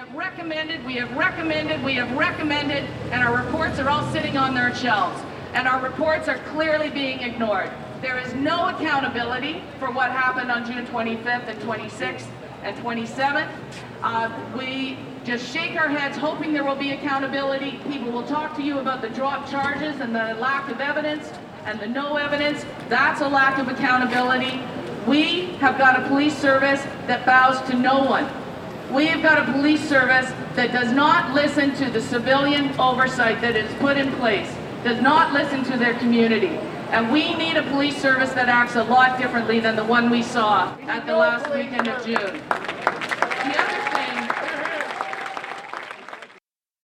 We have recommended, and our reports are all sitting on their shelves. And our reports are clearly being ignored. There is no accountability for what happened on June 25th and 26th and 27th. We just shake our heads hoping there will be accountability. People will talk to you about the dropped charges and the lack of evidence and the no evidence. That's a lack of accountability. We have got a police service that bows to no one. We have got a police service that does not listen to the civilian oversight that is put in place, does not listen to their community. And we need a police service that acts a lot differently than the one we saw at the last weekend of June. The other